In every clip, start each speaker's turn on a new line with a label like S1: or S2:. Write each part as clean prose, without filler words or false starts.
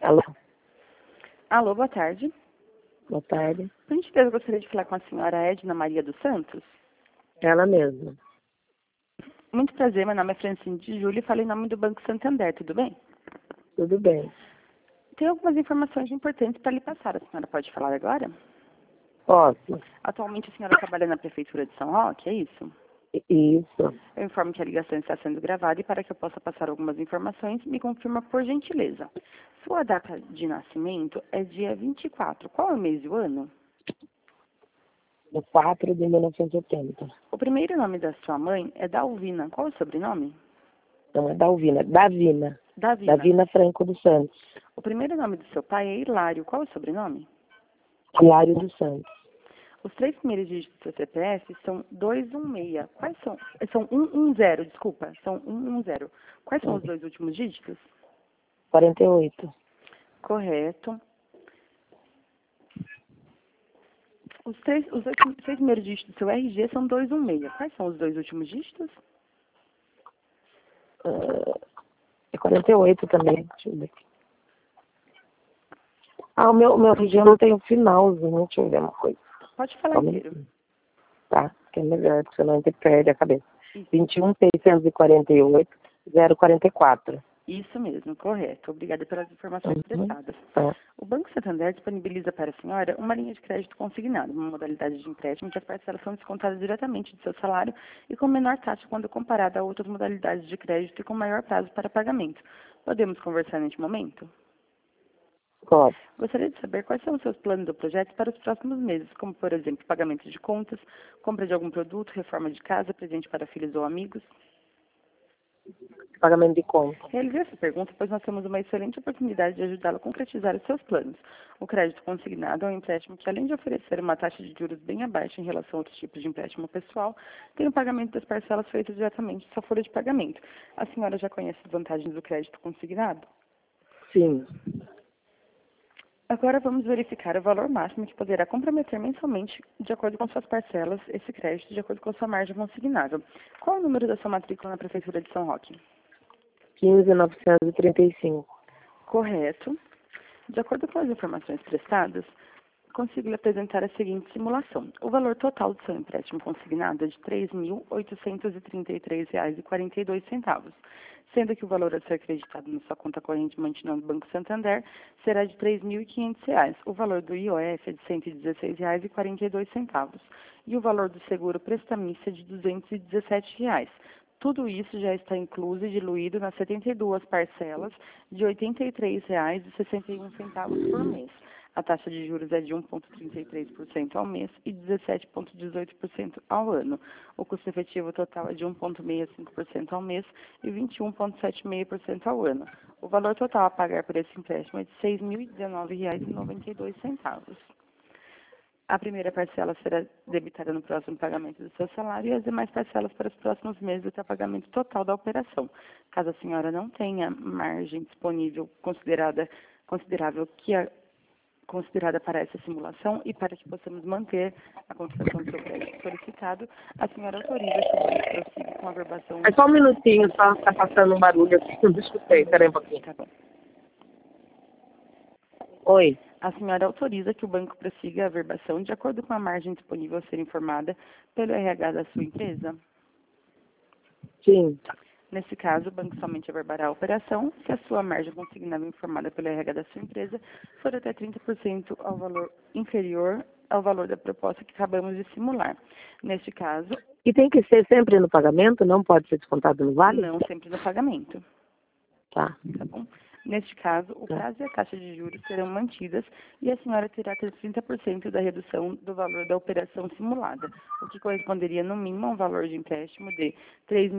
S1: Alô,
S2: Alô, boa tarde.
S1: boa tarde.
S2: Por gentileza, eu gostaria de falar com a senhora Edna Maria dos Santos.
S1: Ela mesma.
S2: Muito prazer, meu nome é Francine de Júlio e falo em nome do Banco Santander, tudo bem?
S1: Tudo bem.
S2: Tenho algumas informações importantes para lhe passar. A senhora pode falar agora?
S1: Posso?
S2: Atualmente a senhora trabalha na Prefeitura de São Roque, é isso?
S1: Isso.
S2: Eu informo que a ligação está sendo gravada e para que eu possa passar algumas informações, me confirma por gentileza. Sua data de nascimento é dia 24. Qual é o mês e o ano?
S1: No 4 de 1980.
S2: O primeiro nome da sua mãe é Dalvina. Qual é o sobrenome?
S1: Não é Dalvina, Davina.
S2: Davina.
S1: Davina Franco dos Santos.
S2: O primeiro nome do seu pai é Hilário. Qual é o sobrenome?
S1: Hilário dos Santos.
S2: Os três primeiros dígitos do seu CPF são 216. Quais são? São 110, desculpa. São 110. Quais são os dois últimos dígitos?
S1: 48.
S2: Correto. Os três primeiros dígitos do seu RG são 216. Quais são os dois últimos dígitos?
S1: É 48 também. Deixa eu ver aqui. Ah, o meu região não tem o finalzinho. Deixa eu ver uma coisa.
S2: Pode falar
S1: Só um
S2: inteiro.
S1: minutinho. Tá? Que é melhor, porque senão a gente perde a cabeça.
S2: Isso.
S1: 21.648, 044.
S2: Isso mesmo, correto. Obrigada pelas informações prestadas.
S1: Tá.
S2: O Banco Santander disponibiliza para a senhora uma linha de crédito consignado, uma modalidade de empréstimo que as parcelas são descontadas diretamente do seu salário e com menor taxa quando comparada a outras modalidades de crédito e com maior prazo para pagamento. Podemos conversar neste momento?
S1: Pode.
S2: Gostaria de saber quais são os seus planos ou projetos para os próximos meses, como, por exemplo, pagamento de contas, compra de algum produto, reforma de casa, presente para filhos ou amigos.
S1: Pagamento de conta.
S2: Realizei essa pergunta, pois nós temos uma excelente oportunidade de ajudá-lo a concretizar os seus planos. O crédito consignado é um empréstimo que, além de oferecer uma taxa de juros bem abaixo em relação a outros tipos de empréstimo pessoal, tem o pagamento das parcelas feito diretamente de sua folha de pagamento. A senhora já conhece as vantagens do crédito consignado?
S1: Sim.
S2: Agora vamos verificar o valor máximo que poderá comprometer mensalmente, de acordo com suas parcelas, esse crédito, de acordo com sua margem consignável. Qual é o número da sua matrícula na Prefeitura de São Roque?
S1: 15.935.
S2: Correto. De acordo com as informações prestadas, consigo lhe apresentar a seguinte simulação. O valor total do seu empréstimo consignado é de R$ 3.833,42, sendo que o valor a ser acreditado na sua conta corrente mantida no Banco Santander será de R$ 3.500. O valor do IOF é de R$ 116,42 e o valor do seguro prestamista é de R$ 217. Tudo isso já está incluso e diluído nas 72 parcelas de R$ 83,61 por mês. A taxa de juros é de 1,33% ao mês e 17,18% ao ano. O custo efetivo total é de 1,65% ao mês e 21,76% ao ano. O valor total a pagar por esse empréstimo é de R$ 6.019,92. A primeira parcela será debitada no próximo pagamento do seu salário e as demais parcelas para os próximos meses até o pagamento total da operação. Caso a senhora não tenha margem disponível considerável considerada para essa simulação e para que possamos manter a contratação do seu crédito solicitado, a senhora autoriza que o banco prossiga com a verbação...
S1: É só um minutinho, só está passando um barulho aqui que eu não escutei. Espera aí um pouquinho.
S2: Tá bom.
S1: Oi.
S2: A senhora autoriza que o banco prossiga a verbação de acordo com a margem disponível a ser informada pelo RH da sua empresa?
S1: Sim.
S2: Nesse caso, o banco somente averbará a operação se a sua margem consignável informada pelo RH da sua empresa for até 30% ao valor inferior ao valor da proposta que acabamos de simular. Neste caso...
S1: E tem que ser sempre no pagamento? Não pode ser descontado no vale?
S2: Não sempre no pagamento.
S1: Tá.
S2: Tá bom? Neste caso, o prazo e a taxa de juros serão mantidas e a senhora terá que ter 30% da redução do valor da operação simulada, o que corresponderia no mínimo a um valor de empréstimo de R$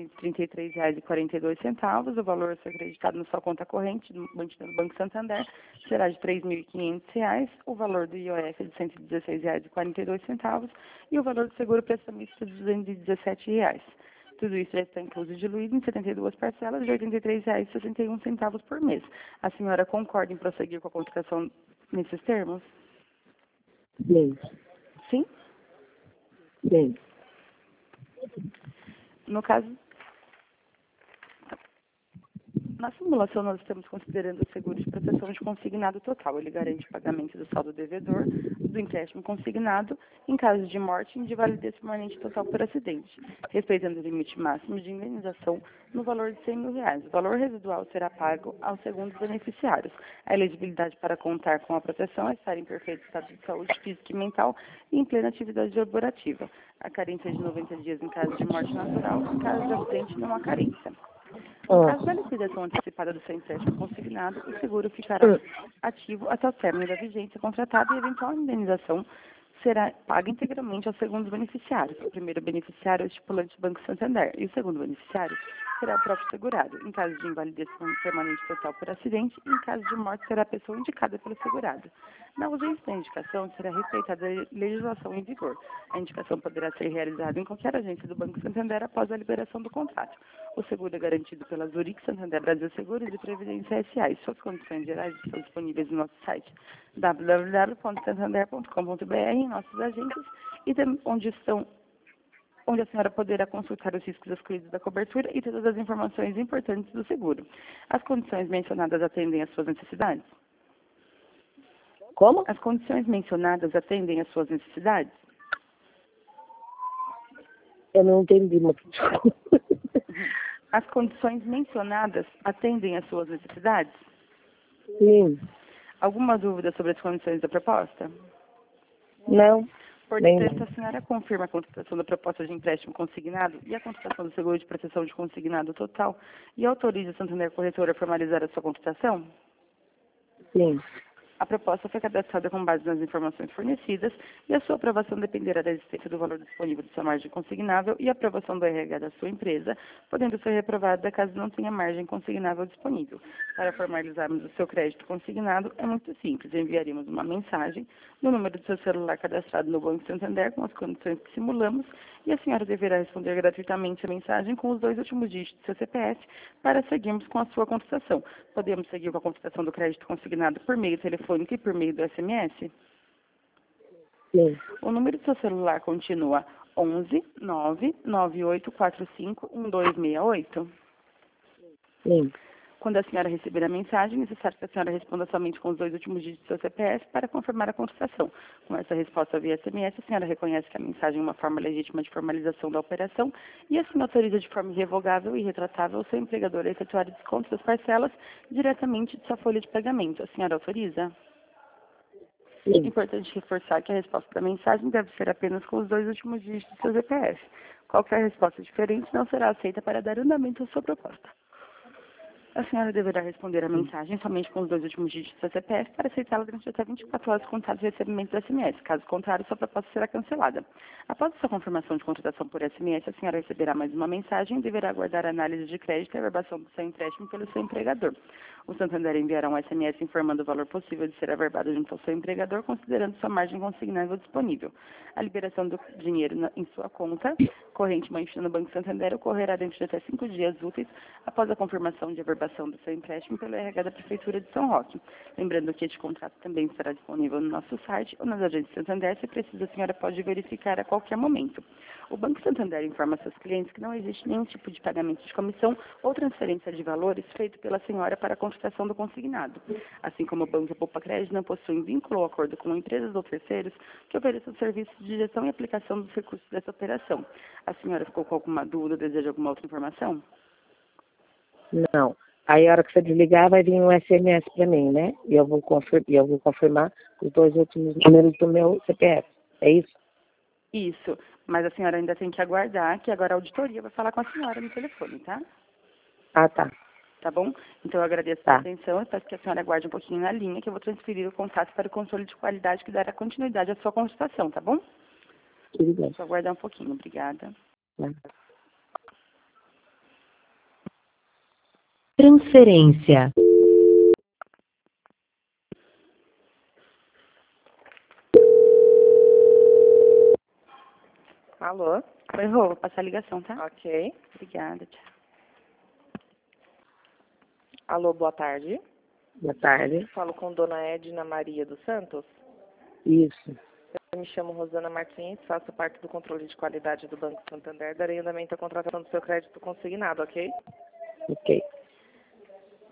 S2: 3.833,42. O valor a ser acreditado na sua conta corrente, mantida no Banco Santander, será de R$ 3.500, o valor do IOF é de R$ 116,42 e o valor do seguro prestamista de R$ 217. Tudo isso já está incluso e diluído em 72 parcelas de R$ 83,61 por mês. A senhora concorda em prosseguir com a contratação nesses termos?
S1: Sim.
S2: Sim?
S1: Sim.
S2: No caso... Na simulação, nós estamos considerando o seguro de proteção de consignado total. Ele garante o pagamento do saldo devedor, do empréstimo consignado, em caso de morte e de validez permanente total por acidente, respeitando o limite máximo de indenização no valor de R$ 100.000. O valor residual será pago aos segundos beneficiários. A elegibilidade para contar com a proteção é estar em perfeito estado de saúde física e mental e em plena atividade laborativa. A carência de 90 dias em caso de morte natural, em caso de acidente, não há carência. No caso da liquidação antecipada do seu empréstimo consignado, o seguro ficará ativo até o término da vigência contratada e a eventual indenização será paga integralmente aos segundos beneficiários. O primeiro beneficiário é o estipulante do Banco Santander e o segundo beneficiário será o próprio segurado. Em caso de invalidez permanente total por acidente, e em caso de morte será a pessoa indicada pelo segurado. Na ausência da indicação, será respeitada a legislação em vigor. A indicação poderá ser realizada em qualquer agência do Banco Santander após a liberação do contrato. O seguro é garantido pela Zurich, Santander Brasil Seguros e Previdência S.A. e suas condições gerais estão disponíveis no nosso site www.santander.com.br, em nossos agentes, e onde a senhora poderá consultar os riscos excluídos da cobertura e todas as informações importantes do seguro. As condições mencionadas atendem às suas necessidades?
S1: Como?
S2: As condições mencionadas atendem às suas necessidades?
S1: Eu não entendi muito. Desculpa.
S2: As condições mencionadas atendem às suas necessidades?
S1: Sim.
S2: Alguma dúvida sobre as condições da proposta?
S1: Não.
S2: Portanto, a senhora confirma a contratação da proposta de empréstimo consignado e a contratação do seguro de proteção de consignado total e autoriza a Santander Corretora a formalizar a sua contratação?
S1: Sim.
S2: A proposta foi cadastrada com base nas informações fornecidas e a sua aprovação dependerá da existência do valor disponível de sua margem consignável e a aprovação do RH da sua empresa, podendo ser reprovada caso não tenha margem consignável disponível. Para formalizarmos o seu crédito consignado, é muito simples. Enviaremos uma mensagem no número do seu celular cadastrado no Banco Santander com as condições que simulamos e a senhora deverá responder gratuitamente a mensagem com os 2 últimos dígitos do seu CPF para seguirmos com a sua contratação. Podemos seguir com a contratação do crédito consignado por meio telefônico e por meio do SMS?
S1: Sim.
S2: O número do seu celular continua 11 99845 1268.
S1: Sim.
S2: Quando a senhora receber a mensagem, é necessário que a senhora responda somente com os 2 últimos dígitos do seu CPF para confirmar a contratação. Com essa resposta via SMS, a senhora reconhece que a mensagem é uma forma legítima de formalização da operação e assim autoriza de forma irrevogável e retratável o seu empregador a efetuar o desconto das parcelas diretamente de sua folha de pagamento. A senhora autoriza? É
S1: Sim.
S2: importante reforçar que a resposta da mensagem deve ser apenas com os 2 últimos dígitos do seu CPF. Qualquer resposta diferente não será aceita para dar andamento à sua proposta. A senhora deverá responder a mensagem somente com os 2 últimos dígitos do seu CPF para aceitá-la durante até 24 horas contadas de recebimento do SMS. Caso contrário, sua proposta será cancelada. Após a sua confirmação de contratação por SMS, a senhora receberá mais uma mensagem e deverá aguardar a análise de crédito e a averbação do seu empréstimo pelo seu empregador. O Santander enviará um SMS informando o valor possível de ser averbado junto ao seu empregador, considerando sua margem consignável disponível. A liberação do dinheiro em sua conta corrente mantida no Banco Santander ocorrerá dentro de até 5 dias úteis após a confirmação de averbação do seu empréstimo pelo RH da Prefeitura de São Roque. Lembrando que este contrato também estará disponível no nosso site ou nas agências Santander. Se precisa, a senhora pode verificar a qualquer momento. O Banco Santander informa seus clientes que não existe nenhum tipo de pagamento de comissão ou transferência de valores feito pela senhora para a contratação do consignado. Assim como o Banco Poupa Crédito não possui vínculo ou acordo com empresas ou terceiros que ofereçam serviços de gestão e aplicação dos recursos dessa operação. A senhora ficou com alguma dúvida ou deseja alguma outra informação?
S1: Não. Aí a hora que você desligar vai vir um SMS para mim, né? E eu vou confirmar os 2 últimos números do meu CPF. É isso?
S2: Isso, mas a senhora ainda tem que aguardar, que agora a auditoria vai falar com a senhora no telefone, tá?
S1: Ah, tá.
S2: Tá bom? Então eu agradeço a atenção e peço que a senhora aguarde um pouquinho na linha, que eu vou transferir o contato para o controle de qualidade que dará continuidade à sua consultação, tá bom?
S1: Tudo bem.
S2: Só aguardar um pouquinho, obrigada.
S3: Transferência.
S1: Alô?
S2: Oi, Rô, vou passar a ligação, tá?
S1: Ok.
S2: Obrigada, tchau.
S1: Alô, boa tarde. Boa tarde. Falo com Dona Edna Maria dos Santos. Isso. Eu me chamo Rosana Martins, faço parte do controle de qualidade do Banco Santander, darei andamento à contratação do seu crédito consignado, ok? Ok.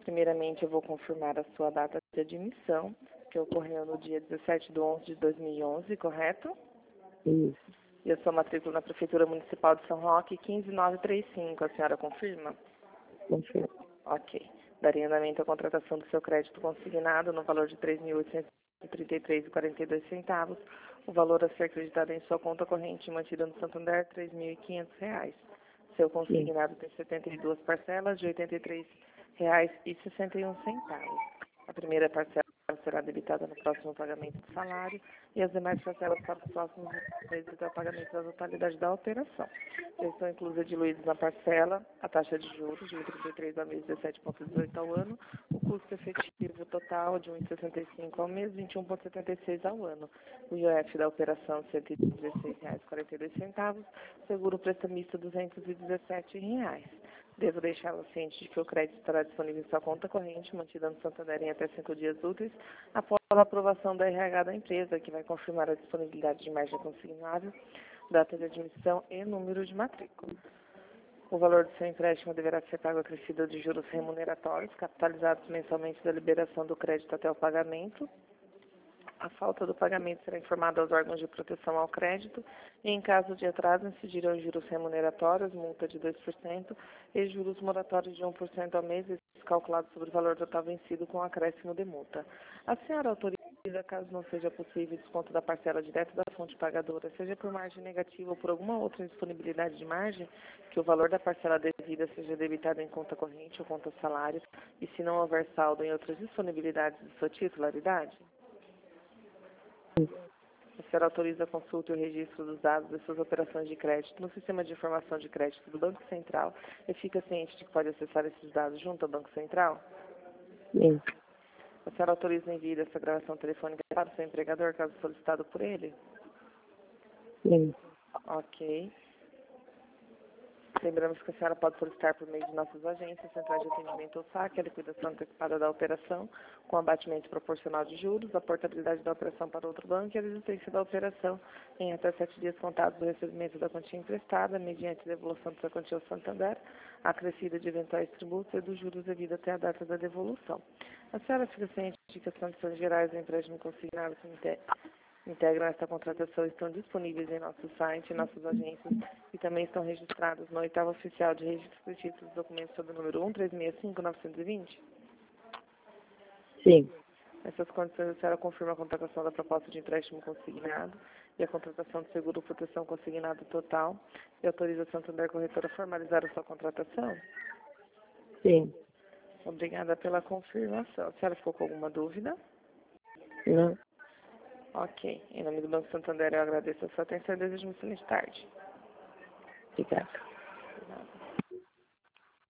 S1: Primeiramente, eu vou confirmar a sua data de admissão, que ocorreu no dia 17/11/2011, correto?
S3: Isso.
S1: E a sua matrícula na Prefeitura Municipal de São Roque, 15935. A senhora confirma?
S3: Confirmo.
S1: Ok. Daria andamento à contratação do seu crédito consignado no valor de R$ 3.833,42. O valor a ser acreditado em sua conta corrente mantida no Santander, R$ 3.500. Seu consignado tem 72 parcelas de R$ 83,61. A primeira parcela será debitada no próximo pagamento do salário e as demais parcelas para os próximos meses até o pagamento da totalidade da operação. Já estão inclusas diluídos na parcela a taxa de juros de 1,33 ao mês, 17,18 ao ano, o custo efetivo total de 1,65 ao mês, 21,76 ao ano, o IOF da operação R$ 116,42, seguro prestamista R$ 217. Devo deixá-la ciente de que o crédito estará disponível em sua conta corrente, mantida no Santander em até 5 dias úteis, após a aprovação da RH da empresa, que vai confirmar a disponibilidade de margem consignável, data de admissão e número de matrícula. O valor do seu empréstimo deverá ser pago acrescido de juros remuneratórios, capitalizados mensalmente da liberação do crédito até o pagamento. A falta do pagamento será informada aos órgãos de proteção ao crédito e, em caso de atraso, incidirão juros remuneratórios, multa de 2% e juros moratórios de 1% ao mês, calculados sobre o valor total vencido com acréscimo de multa. A senhora autoriza, caso não seja possível, desconto da parcela direta da fonte pagadora, seja por margem negativa ou por alguma outra indisponibilidade de margem, que o valor da parcela devida seja debitado em conta corrente ou conta salário, e se não houver saldo em outras disponibilidades de sua titularidade? A senhora autoriza a consulta e o registro dos dados das suas operações de crédito no sistema de informação de crédito do Banco Central e fica ciente de que pode acessar esses dados junto ao Banco Central?
S3: Sim.
S1: A senhora autoriza o envio dessa gravação telefônica para o seu empregador, caso solicitado por ele?
S3: Sim.
S1: Ok. Lembramos que a senhora pode solicitar por meio de nossas agências, centrais de atendimento ou saque, a liquidação antecipada da operação, com abatimento proporcional de juros, a portabilidade da operação para outro banco e a desistência da operação em até 7 dias contados do recebimento da quantia emprestada, mediante devolução dessa quantia ao Santander, acrescida de eventuais tributos e dos juros devido até a data da devolução. A senhora fica ciente de que as condições gerais do empréstimo consignado que integram esta contratação estão disponíveis em nosso site, em nossas agências e também estão registrados no 8º Oficial de Registro de Títulos e Documentos sob o número 1365920?
S3: Sim.
S1: Nessas condições, a senhora confirma a contratação da proposta de empréstimo consignado e a contratação de seguro proteção consignado total e autoriza a Santander Corretora a formalizar a sua contratação?
S3: Sim.
S1: Obrigada pela confirmação. A senhora ficou com alguma dúvida?
S3: Não.
S1: Ok. Em nome do Banco Santander, eu agradeço a sua atenção e desejo uma excelente tarde.
S3: Obrigada.